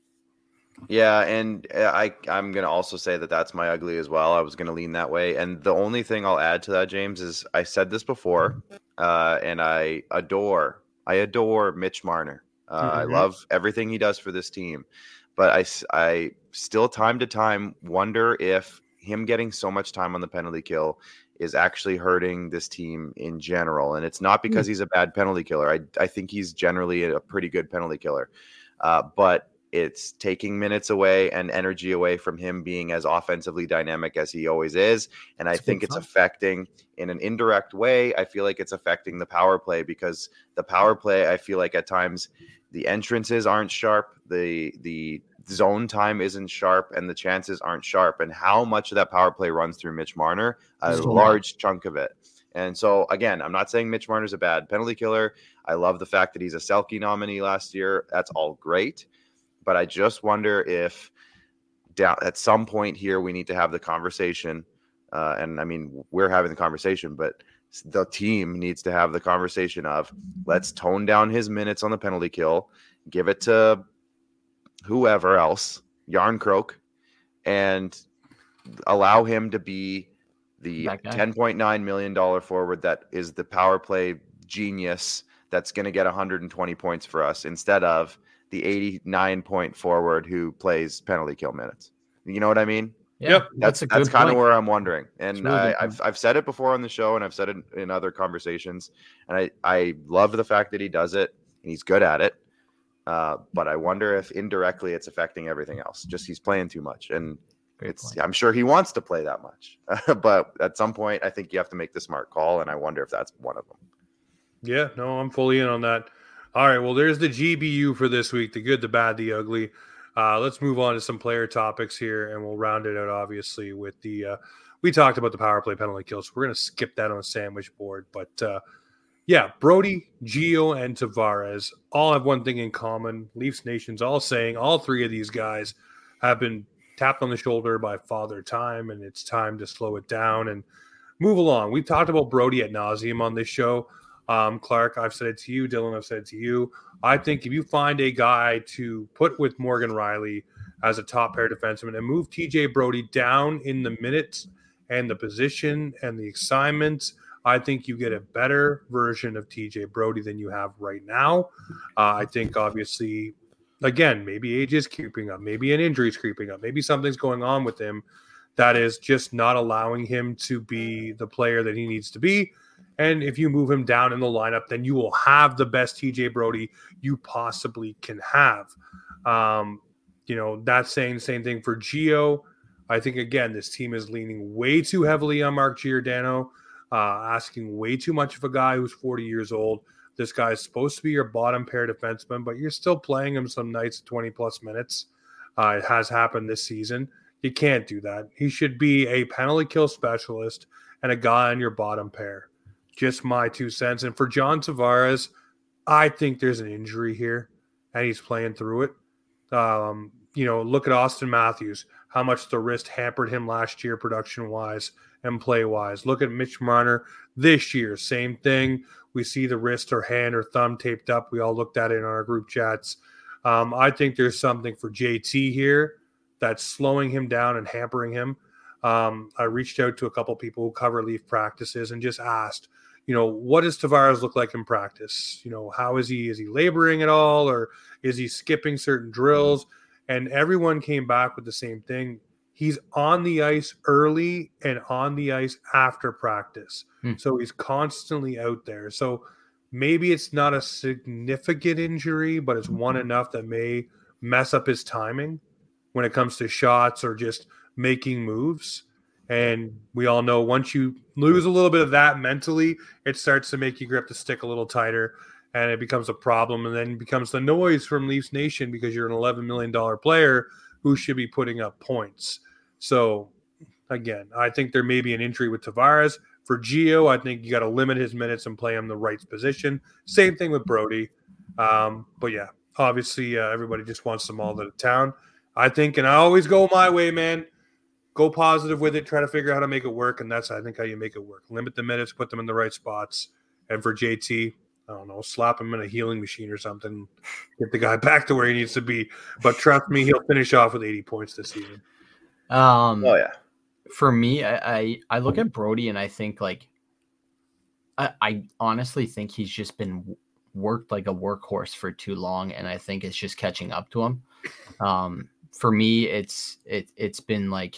Yeah, and I I'm gonna also say that that's my ugly as well. I was gonna lean that way, and the only thing I'll add to that, James, is I said this before, uh, and I adore I adore Mitch Marner. Uh, Mm-hmm. I love everything he does for this team, but I, I still time to time wonder if him getting so much time on the penalty kill is actually hurting this team in general. And it's not because he's a bad penalty killer. I, I think he's generally a pretty good penalty killer, uh, but it's taking minutes away and energy away from him being as offensively dynamic as he always is. And I think it's affecting in an indirect way. I feel like it's affecting the power play, because the power play, I feel like at times the entrances aren't sharp. The, the zone time isn't sharp, and the chances aren't sharp. And how much of that power play runs through Mitch Marner? A So large much. chunk of it. And so, again, I'm not saying Mitch Marner's a bad penalty killer. I love the fact that he's a Selke nominee last year. That's all great. But I just wonder if down at some point here we need to have the conversation. Uh, and I mean, we're having the conversation, but the team needs to have the conversation of, let's tone down his minutes on the penalty kill, give it to whoever else, Yarncroke, and allow him to be the ten point nine million dollars forward that is the power play genius that's going to get one hundred twenty points for us, instead of the eighty-nine point forward who plays penalty kill minutes. You know what I mean? Yeah, Yep. That's that's a that's good kind of point. where I'm wondering. And It's a really I, good I've I've said it before on the show, and I've said it in other conversations. And I I love the fact that he does it and he's good at it. Uh, but I wonder if indirectly it's affecting everything else. Just he's playing too much, and Great it's point. I'm sure he wants to play that much. But at some point, I think you have to make the smart call, and I wonder if that's one of them. Yeah, no, I'm fully in on that. All right, well, there's the G B U for this week, the good, the bad, the ugly. Uh, let's move on to some player topics here, and we'll round it out, obviously, with the uh, – we talked about the power play penalty kills. So we're going to skip that on the sandwich board. But, uh, yeah, Brody, Gio, and Tavares all have one thing in common. Leafs Nation's all saying all three of these guys have been tapped on the shoulder by Father Time, and it's time to slow it down and move along. We've talked about Brody ad nauseum on this show. Um, Clark, I've said it to you. Dylan, I've said it to you. I think if you find a guy to put with Morgan Riley as a top pair defenseman and move T J Brodie down in the minutes and the position and the assignments, I think you get a better version of T J Brodie than you have right now. Uh, I think, obviously, again, maybe age is creeping up. Maybe an injury is creeping up. Maybe something's going on with him that is just not allowing him to be the player that he needs to be. And if you move him down in the lineup, then you will have the best T J Brodie you possibly can have. Um, you know, that's saying the same thing for Gio. I think, again, this team is leaning way too heavily on Mark Giordano, uh, asking way too much of a guy who's forty years old. This guy is supposed to be your bottom pair defenseman, but you're still playing him some nights twenty-plus minutes. Uh, it has happened this season. You can't do that. He should be a penalty kill specialist and a guy on your bottom pair. Just my two cents. And for John Tavares, I think there's an injury here, and he's playing through it. Um, you know, look at Austin Matthews, how much the wrist hampered him last year production-wise and play-wise. Look at Mitch Marner this year, same thing. We see the wrist or hand or thumb taped up. We all looked at it in our group chats. Um, I think there's something for J T here that's slowing him down and hampering him. Um, I reached out to a couple people who cover Leaf practices and just asked, you know, what does Tavares look like in practice? You know, how is he? Is he laboring at all, or is he skipping certain drills? And everyone came back with the same thing. He's on the ice early and on the ice after practice. Hmm. So he's constantly out there. So maybe it's not a significant injury, but it's one enough that may mess up his timing when it comes to shots or just making moves. And we all know once you lose a little bit of that mentally, it starts to make you grip the stick a little tighter, and it becomes a problem. And then it becomes the noise from Leafs Nation because you're an eleven million dollars player who should be putting up points. So, again, I think there may be an injury with Tavares. For Gio, I think you got to limit his minutes and play him the right position. Same thing with Brodie. Um, but, yeah, obviously uh, everybody just wants them all to town. I think, and I always go my way, man. Go positive with it. Try to figure out how to make it work, and that's, I think, how you make it work. Limit the minutes, put them in the right spots. And for J T, I don't know, slap him in a healing machine or something. Get the guy back to where he needs to be. But trust me, he'll finish off with eighty points this season. Um, oh, yeah. For me, I, I, I look at Brodie, and I think, like, I, I honestly think he's just been worked like a workhorse for too long, and I think it's just catching up to him. Um, for me, it's it it's been like,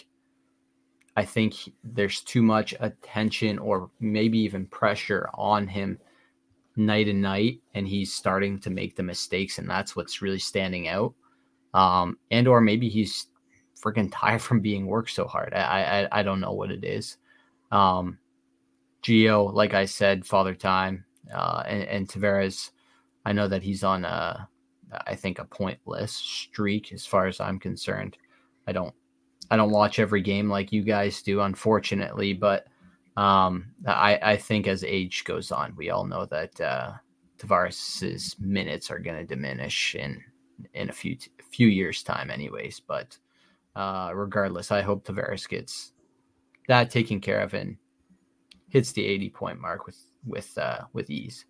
I think there's too much attention or maybe even pressure on him night and night, and he's starting to make the mistakes, and that's what's really standing out. Um, and or maybe he's freaking tired from being worked so hard. I I, I don't know what it is. Um, Gio, like I said, father time, uh, and, and Tavares, I know that he's on a, I think a pointless streak as far as I'm concerned. I don't. I don't watch every game like you guys do, unfortunately, but um, I, I think as age goes on, we all know that uh, Tavares' minutes are going to diminish in in a few a few years' time, anyways. But uh, regardless, I hope Tavares gets that taken care of and hits the eighty point mark with with uh, with ease.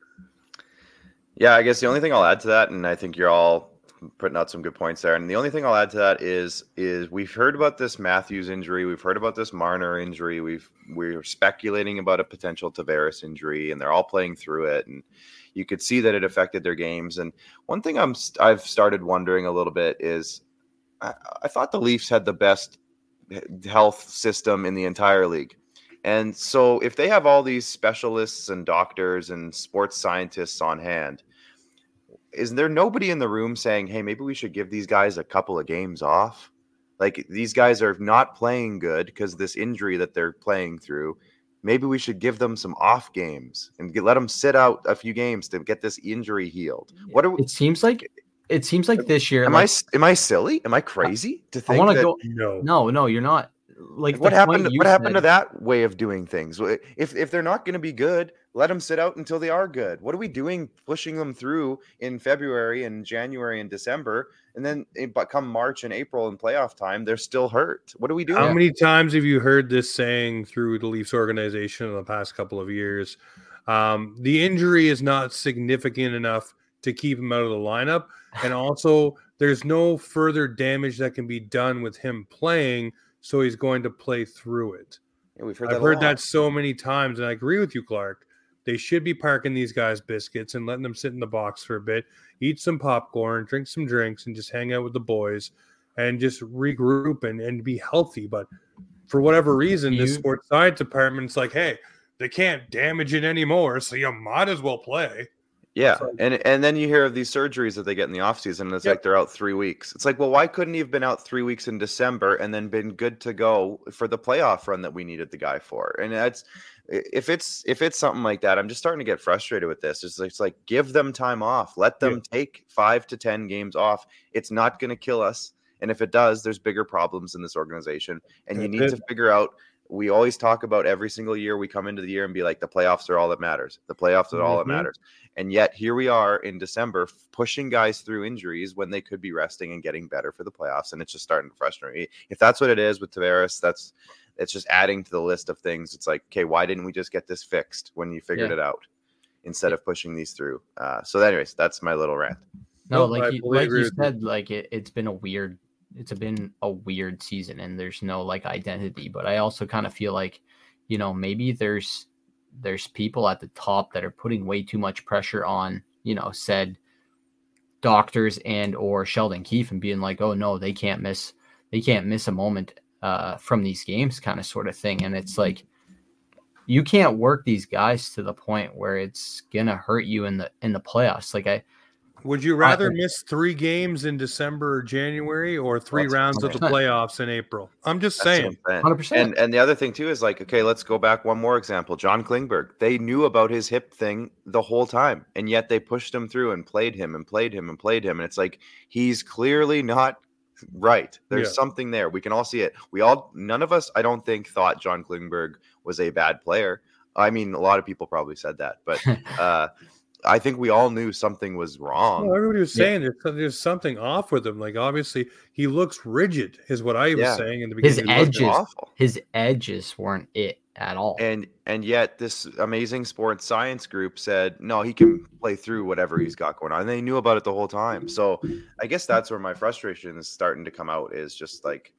Yeah, I guess the only thing I'll add to that, and I think you're all putting out some good points there. And the only thing I'll add to that is, is we've heard about this Matthews injury. We've heard about this Marner injury. We've, we're speculating about a potential Tavares injury, and they're all playing through it. And you could see that it affected their games. And one thing I'm, I've started wondering a little bit is I, I thought the Leafs had the best health system in the entire league. And so if they have all these specialists and doctors and sports scientists on hand, is there nobody in the room saying, hey, maybe we should give these guys a couple of games off? Like, these guys are not playing good because this injury that they're playing through. Maybe we should give them some off games and get, let them sit out a few games to get this injury healed. What are we, it seems like it seems like this year. Am like, I am I silly? Am I crazy to think I want to that, go? No, no, no, you're not. Like, what happened? What said, happened to that way of doing things? If if they're not going to be good, let them sit out until they are good. What are we doing, pushing them through in February and January and December, and then but come March and April and playoff time, they're still hurt? What are we doing? How many times have you heard this saying through the Leafs organization in the past couple of years? Um, the injury is not significant enough to keep him out of the lineup. And also, there's no further damage that can be done with him playing, so he's going to play through it. Yeah, we've heard I've that heard a lot. that so many times, and I agree with you, Clark. They should be parking these guys' biscuits and letting them sit in the box for a bit, eat some popcorn, drink some drinks, and just hang out with the boys and just regroup and, and be healthy. But for whatever reason, You- the sports science department's like, hey, they can't damage it anymore, so you might as well play. Yeah, So- and and then you hear of these surgeries that they get in the offseason, and it's Yep. like they're out three weeks. It's like, well, why couldn't he have been out three weeks in December and then been good to go for the playoff run that we needed the guy for? And that's if it's if it's something like that, I'm just starting to get frustrated with this. It's like, it's like give them time off, let them Yeah. take five to ten games off. It's not going to kill us, and if it does, there's bigger problems in this organization, and you That's need it. to figure out. We always talk about every single year we come into the year and be like, the playoffs are all that matters. The playoffs are all that Mhm. matters. And yet here we are in December f- pushing guys through injuries when they could be resting and getting better for the playoffs. And it's just starting to frustrate me. If that's what it is with Tavares, that's it's just adding to the list of things. It's like, okay, why didn't we just get this fixed when you figured Yeah. it out instead of pushing these through? Uh, so anyways, that's my little rant. No, Nope, I like you, fully like agree you with you. said, like it, it's been a weird, it's been a weird season, and there's no like identity. But I also kind of feel like, you know, maybe there's there's people at the top that are putting way too much pressure on, you know, said doctors and or Sheldon Keefe, and being like, oh no, they can't miss, they can't miss a moment uh, from these games, kind of sort of thing. And it's like, you can't work these guys to the point where it's gonna hurt you in the in the playoffs. Like I. Would you rather miss three games in December or January or three That's rounds of the one hundred percent. playoffs in April? I'm just That's what saying. I'm saying. one hundred percent. And and the other thing too is like, okay, let's go back one more example. John Klingberg. They knew about his hip thing the whole time, and yet they pushed him through and played him and played him and played him. And it's like he's clearly not right. There's Yeah. something there. We can all see it. We all, none of us, I don't think, thought John Klingberg was a bad player. I mean, a lot of people probably said that, but uh, I think we all knew something was wrong. Well, everybody was Yeah. saying there's, there's something off with him. Like, obviously, he looks rigid, is what I was Yeah. saying in the His beginning. He looked edges, awful. his edges weren't it at all. And and yet this amazing sports science group said no, he can play through whatever he's got going on. And they knew about it the whole time. So I guess that's where my frustration is starting to come out. Is just like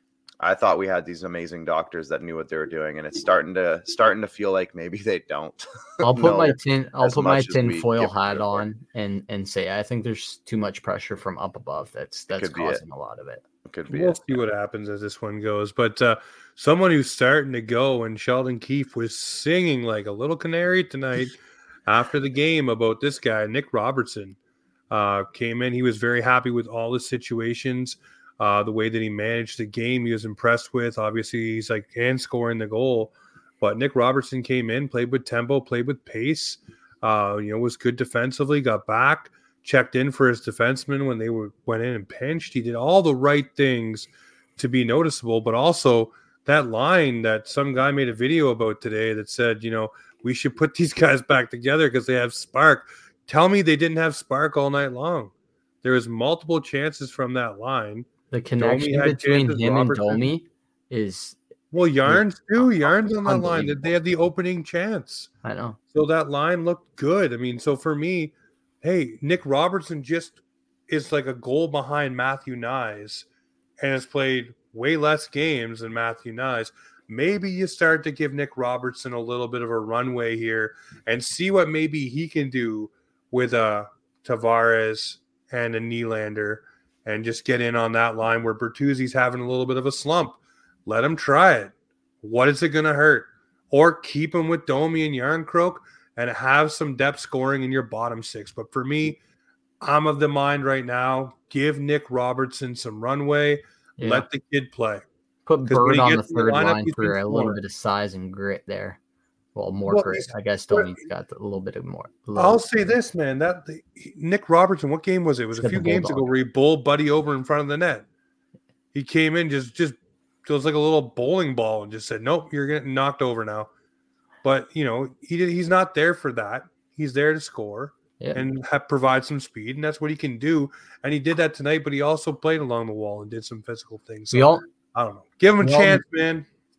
I thought we had these amazing doctors that knew what they were doing, and it's starting to starting to feel like maybe they don't. I'll put know my tin, I'll as put my much as tin we foil give them hat credit for. on and and say I think there's too much pressure from up above. That's that's could be it. causing a lot of it. Could be We'll it. see what happens as this one goes. But uh, someone who's starting to go, and Sheldon Keefe was singing like a little canary tonight after the game about this guy, Nick Robertson, uh, came in. He was very happy with all the situations, uh, the way that he managed the game. He was impressed with. Obviously, he's like and scoring the goal. But Nick Robertson came in, played with tempo, played with pace. Uh, you know, was good defensively. Got back. Checked in for his defensemen when they were went in and pinched. He did all the right things to be noticeable, but also that line that some guy made a video about today that said, you know, we should put these guys back together because they have spark. Tell me they didn't have spark all night long. There was multiple chances from that line. The connection had between chances, him Robertson- and Domi is Well, Yarns too. Yarns on that line. Unbelievable. They had the opening chance. I know. So that line looked good. I mean, so for me, hey, Nick Robertson just is like a goal behind Matthew Nyes and has played way less games than Matthew Nyes. Maybe you start to give Nick Robertson a little bit of a runway here and see what maybe he can do with a Tavares and a Nylander and just get in on that line where Bertuzzi's having a little bit of a slump. Let him try it. What is it going to hurt? Or keep him with Domi and Yarncroke and have some depth scoring in your bottom six. But for me, I'm of the mind right now, give Nick Robertson some runway. Yeah. Let the kid play. Put 'cause when Bird he on the gets in the third lineup, line he's for been a little scoring. bit of size and grit there. Well, more Well, grit. he's- I guess but- Domi's got a little bit of more. a little- I'll say this, man. That the, Nick Robertson, what game was it? It was He's a got few the games bulldog. ago where he bowled Buddy over in front of the net. He came in just just it was like a little bowling ball and just said, "Nope, you're getting knocked over now." But you know, he did, he's not there for that. He's there to score Yeah. and have, provide some speed, and that's what he can do. And he did that tonight. But he also played along the wall and did some physical things. So, we all I don't know. Give him a we all- chance, man.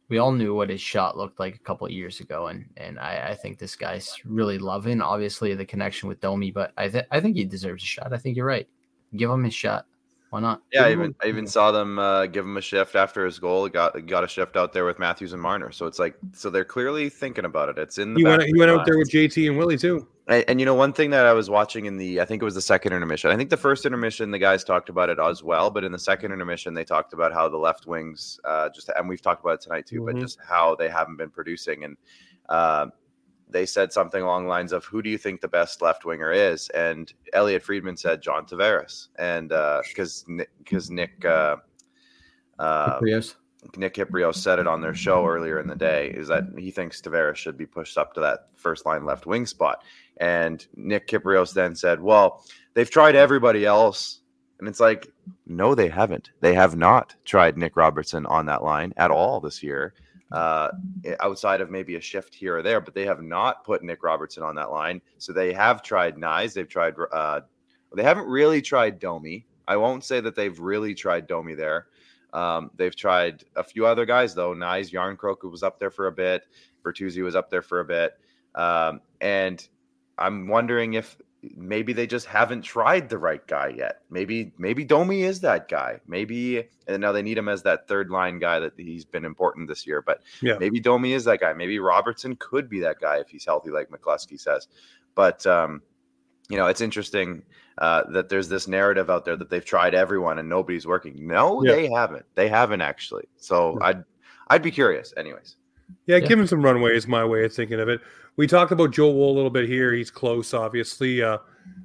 we all knew what his shot looked like a couple of years ago, and and I, I think this guy's really loving, obviously, the connection with Domi, but I th- I think he deserves a shot. I think you're right. Give him his shot. Why not? Yeah, I even I even saw them uh, give him a shift after his goal. He got got a shift out there with Matthews and Marner. So it's like, so they're clearly thinking about it. It's in the he back went, he went out there with J T and Willie too. And, and you know, one thing that I was watching in the, I think it was the second intermission. I think the first intermission, the guys talked about it as well. But in the second intermission, they talked about how the left wings uh, just, and we've talked about it tonight too, mm-hmm. but just how they haven't been producing. And uh, they said something along the lines of, who do you think the best left winger is? And Elliot Friedman said John Tavares. And because uh, because Nick uh, uh, Nick Kypreos said it on their show earlier in the day, is that he thinks Tavares should be pushed up to that first line left wing spot. And Nick Kypreos then said, well, they've tried everybody else. And it's like, no, they haven't. They have not tried Nick Robertson on that line at all this year. Uh, outside of maybe a shift here or there, but they have not put Nick Robertson on that line. So they have tried Nyes. They've tried, uh, they haven't really tried Domi. I won't say that they've really tried Domi there. Um, they've tried a few other guys though. Nyes, Yarncroke was up there for a bit. Bertuzzi was up there for a bit. Um, and I'm wondering if maybe they just haven't tried the right guy yet. Maybe, maybe Domi is that guy. Maybe, and now they need him as that third line guy that he's been important this year, but yeah. maybe Domi is that guy. Maybe Robertson could be that guy if he's healthy, like McCluskey says. But, um, you know, it's interesting uh, that there's this narrative out there that they've tried everyone and nobody's working. No, yeah. they haven't. They haven't actually. So yeah. I'd, I'd be curious anyways. Yeah, yeah, give him some runway is my way of thinking of it. We talked about Joe Wool a little bit here. He's close, obviously. Uh,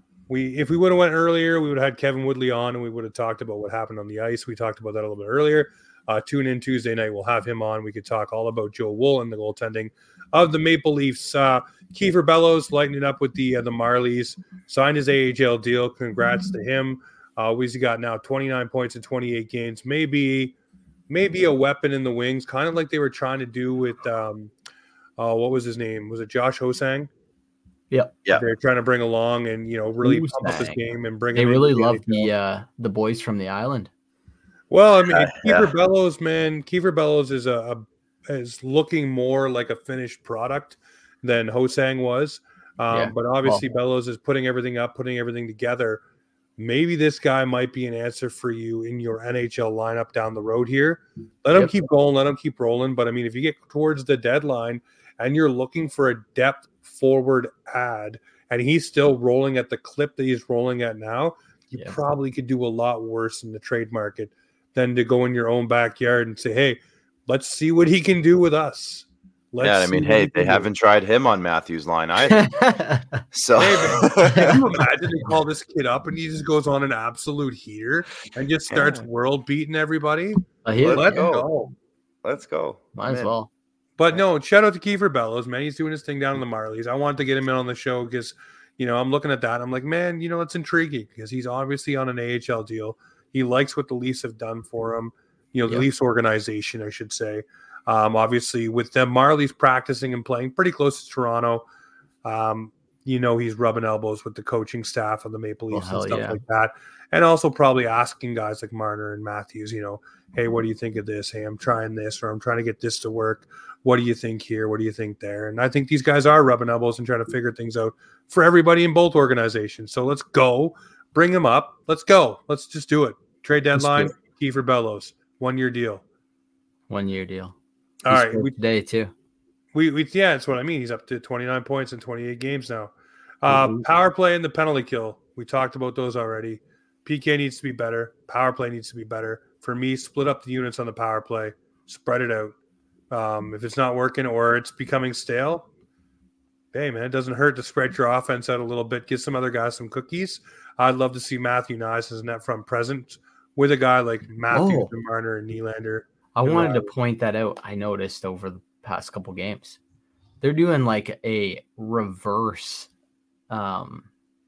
we if we would have went earlier, we would have had Kevin Woodley on, and we would have talked about what happened on the ice. We talked about that a little bit earlier. Uh, tune in Tuesday night. We'll have him on. We could talk all about Joe Wool and the goaltending of the Maple Leafs. Uh, Kiefer Bellows lighting it up with the uh, the Marlies. Signed his A H L deal. Congrats to him. Uh, he's got now twenty-nine points in twenty-eight games. Maybe, maybe a weapon in the wings, kind of like they were trying to do with um, – Uh, what was his name? Was it Josh Hosang? Yeah, yeah. They're trying to bring along and you know really Hosang. pump up his game and bring. They him really in love the uh, the boys from the island. Well, I mean, uh, Kiefer yeah. Bellows, man, Kiefer Bellows is a, a is looking more like a finished product than Hosang was. Um, yeah. But obviously, well, Bellows is putting everything up, putting everything together. Maybe this guy might be an answer for you in your N H L lineup down the road here. Let him yep. keep going, let him keep rolling. But I mean, if you get towards the deadline and you're looking for a depth forward ad, and he's still rolling at the clip that he's rolling at now, you yeah. probably could do a lot worse in the trade market than to go in your own backyard and say, hey, let's see what he can do with us. Let's yeah, I mean, hey, they haven't do. tried him on Matthews' line either. so hey, man, can you imagine they call this kid up and he just goes on an absolute heater and just starts yeah. world beating everybody? Uh, Let's go. go. Let's go. Might Man. as well. But no, shout out to Kiefer Bellows, man. He's doing his thing down in the Marlies. I wanted to get him in on the show because, you know, I'm looking at that. I'm like, man, you know, it's intriguing because he's obviously on an A H L deal. He likes what the Leafs have done for him. You know, the yep. Leafs organization, I should say. Um, obviously, with them Marlies practicing and playing pretty close to Toronto, um, you know, he's rubbing elbows with the coaching staff of the Maple Leafs well, and stuff yeah. like that. And also probably asking guys like Marner and Matthews, you know, hey, what do you think of this? Hey, I'm trying this, or I'm trying to get this to work. What do you think here? What do you think there? And I think these guys are rubbing elbows and trying to figure things out for everybody in both organizations. So let's go. Bring them up. Let's go. Let's just do it. Trade deadline, Kiefer Bellows. One-year deal. One-year deal. All right. We, today, too. We, we Yeah, that's what I mean. He's up to twenty-nine points in twenty-eight games now. Uh, mm-hmm. Power play and the penalty kill. We talked about those already. P K needs to be better. Power play needs to be better. For me, split up the units on the power play. Spread it out. Um, if it's not working or it's becoming stale, hey, man, it doesn't hurt to spread your offense out a little bit. Give some other guys some cookies. I'd love to see Matthew Nyes as a net front present with a guy like Matthews oh. and Marner and Nylander. I wanted to point that out. I noticed over the past couple games. They're doing like a reverse, um,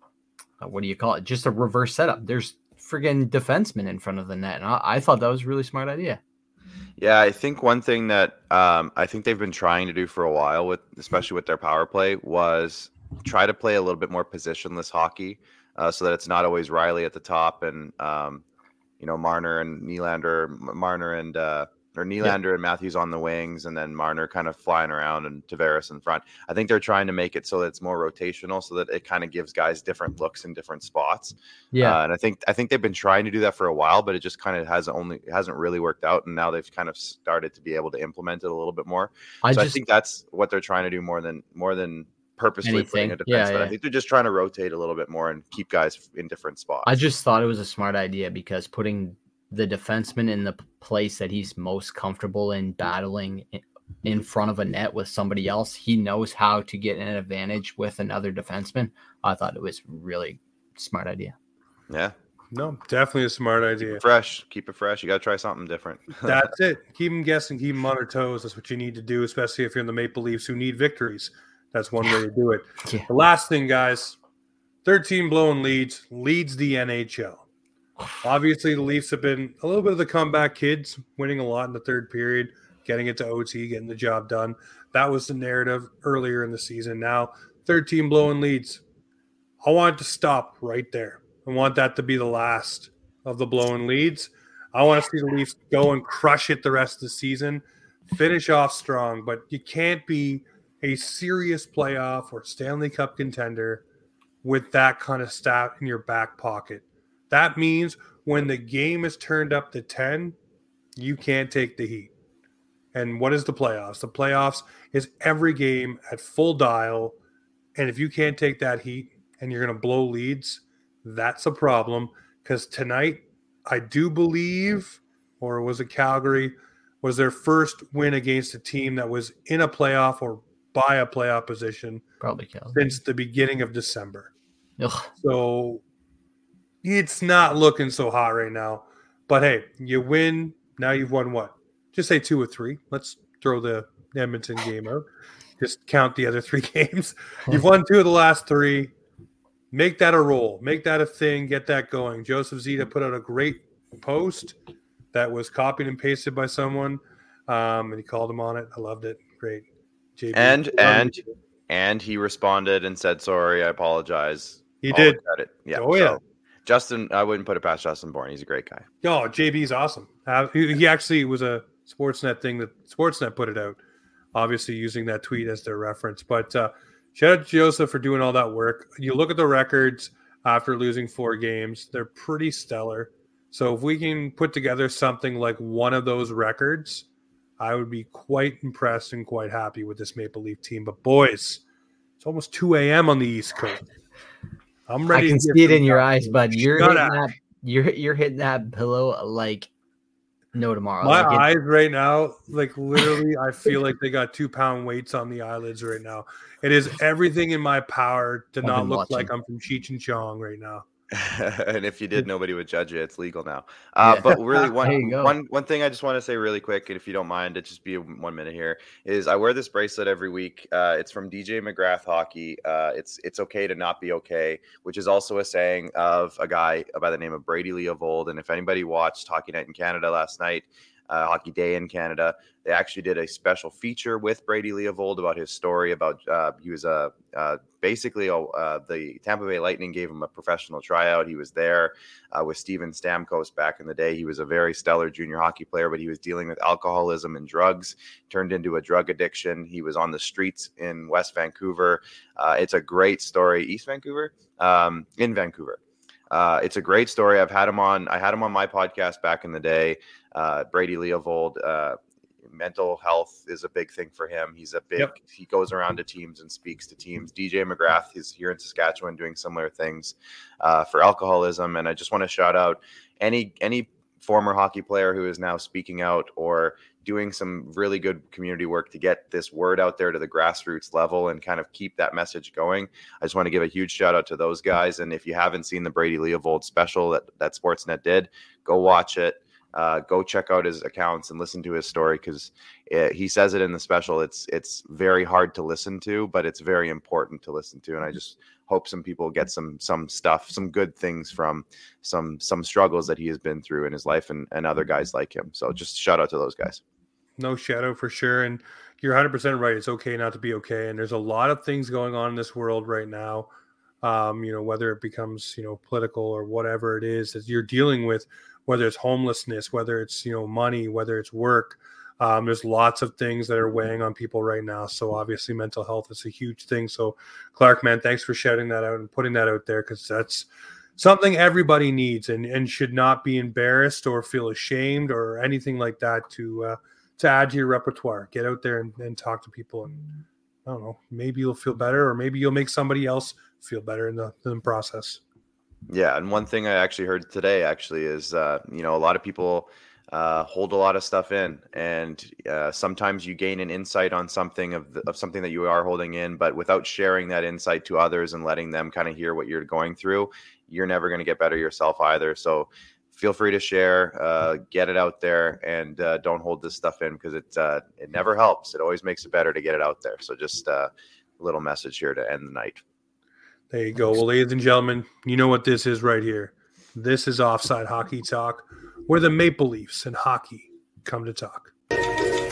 what do you call it? Just a reverse setup. There's friggin' defensemen in front of the net. And I, I thought that was a really smart idea. Yeah, I think one thing that um, I think they've been trying to do for a while, with especially with their power play, was try to play a little bit more positionless hockey, uh, so that it's not always Riley at the top and um, you know Marner and Nylander, Marner and uh, or Nylander yeah. and Matthews on the wings, and then Marner kind of flying around and Tavares in front. I think they're trying to make it so that it's more rotational, so that it kind of gives guys different looks in different spots. Yeah, uh, and I think I think they've been trying to do that for a while, but it just kind of has only hasn't really worked out. And now they've kind of started to be able to implement it a little bit more. I so just, I think that's what they're trying to do more than more than purposely anything. putting a defenseman. Yeah, yeah. I think they're just trying to rotate a little bit more and keep guys in different spots. I just thought it was a smart idea because putting the defenseman in the place that he's most comfortable in battling in front of a net with somebody else, he knows how to get an advantage with another defenseman. I thought it was really smart idea. Yeah. No, definitely a smart idea. Keep it fresh. Keep it fresh. You got to try something different. That's it. Keep them guessing. Keep them on their toes. That's what you need to do, especially if you're in the Maple Leafs who need victories. That's one way to do it. Yeah. The last thing, guys, thirteen blowing leads leads the N H L. Obviously, the Leafs have been a little bit of the comeback kids, winning a lot in the third period, getting it to O T, getting the job done. That was the narrative earlier in the season. Now, thirteen blowing leads. I want it to stop right there. I want that to be the last of the blowing leads. I want to see the Leafs go and crush it the rest of the season, finish off strong, but you can't be a serious playoff or Stanley Cup contender with that kind of stat in your back pocket. That means when the game is turned up to ten, you can't take the heat. And what is the playoffs? The playoffs is every game at full dial. And if you can't take that heat and you're going to blow leads, that's a problem. Because tonight, I do believe, or was it Calgary, was their first win against a team that was in a playoff or by a playoff position Probably Calgary. Since the beginning of December. Ugh. So it's not looking so hot right now. But hey, you win. Now you've won what? Just say two or three. Let's throw the Edmonton game out. Just count the other three games. You've won two of the last three. Make that a roll. Make that a thing. Get that going. Joseph Zeta put out a great post that was copied and pasted by someone, um, and he called him on it. I loved it. Great. J B. And and and he responded and said, "Sorry, I apologize." He All did. Credit. Yeah. Oh yeah. So, Justin, I wouldn't put it past Justin Bourne. He's a great guy. Oh, J B's awesome. Uh, he, he actually was a Sportsnet thing that Sportsnet put it out, obviously using that tweet as their reference. But uh, shout out to Joseph for doing all that work. You look at the records after losing four games, they're pretty stellar. So if we can put together something like one of those records, I would be quite impressed and quite happy with this Maple Leaf team. But boys, it's almost two a.m. on the East Coast. I'm ready. I can to see it in your eyes, bud. You're Shut hitting up. that. You're you're hitting that pillow like no tomorrow. My Like it- eyes right now, like literally, I feel like they got two pound weights on the eyelids right now. It is everything in my power to I've not been look watching. like I'm from Cheech and Chong right now. And if you did, nobody would judge you. It's legal now. Uh, Yeah. But really, There one, you go. one, one thing I just want to say really quick, and if you don't mind, it just be one minute here, is I wear this bracelet every week. Uh, it's from D J McGrath Hockey. Uh, it's it's okay to not be okay, which is also a saying of a guy by the name of Brady Leovold. And if anybody watched Hockey Night in Canada last night, uh, Hockey Day in Canada, they actually did a special feature with Brady Leovold about his story about uh, he was a uh, basically uh, the Tampa Bay Lightning gave him a professional tryout. He was there uh, with Steven Stamkos back in the day. He was a very stellar junior hockey player, but he was dealing with alcoholism and drugs, turned into a drug addiction. He was on the streets in West Vancouver. Uh, it's a great story. East Vancouver? Um, in Vancouver. Uh, it's a great story. I've had him on. I had him on my podcast back in the day. Uh, Brady Leovold. Uh, mental health is a big thing for him. He's a big. Yep. He goes around to teams and speaks to teams. D J McGrath is here in Saskatchewan doing similar things uh, for alcoholism. And I just want to shout out any any former hockey player who is now speaking out or doing some really good community work to get this word out there to the grassroots level and kind of keep that message going. I just want to give a huge shout out to those guys. And if you haven't seen the Brady Leovold special that, that Sportsnet did, go watch it. Uh, go check out his accounts and listen to his story because he says it in the special. It's it's very hard to listen to, but it's very important to listen to. And I just hope some people get some some stuff, some good things from some some struggles that he has been through in his life and, and other guys like him. So just shout out to those guys. No shadow for sure. And you're one hundred percent right. It's okay not to be okay. And there's a lot of things going on in this world right now. Um, you know, whether it becomes, you know, political or whatever it is that you're dealing with, whether it's homelessness, whether it's, you know, money, whether it's work. Um, there's lots of things that are weighing on people right now. So obviously mental health is a huge thing. So Clark, man, thanks for shouting that out and putting that out there, because that's something everybody needs and, and should not be embarrassed or feel ashamed or anything like that to uh, to add to your repertoire. Get out there and, and talk to people, and I don't know, maybe you'll feel better, or maybe you'll make somebody else feel better in the, in the process. Yeah, and one thing I actually heard today actually is, uh, you know, a lot of people uh, hold a lot of stuff in, and uh, sometimes you gain an insight on something of the, of something that you are holding in, but without sharing that insight to others and letting them kind of hear what you're going through, you're never going to get better yourself either. So feel free to share, uh, get it out there, and uh, don't hold this stuff in, because it uh, it never helps. It always makes it better to get it out there. So just uh, a little message here to end the night. There you go. Well, ladies and gentlemen, you know what this is right here. This is Offside Hockey Talk, where the Maple Leafs and hockey come to talk.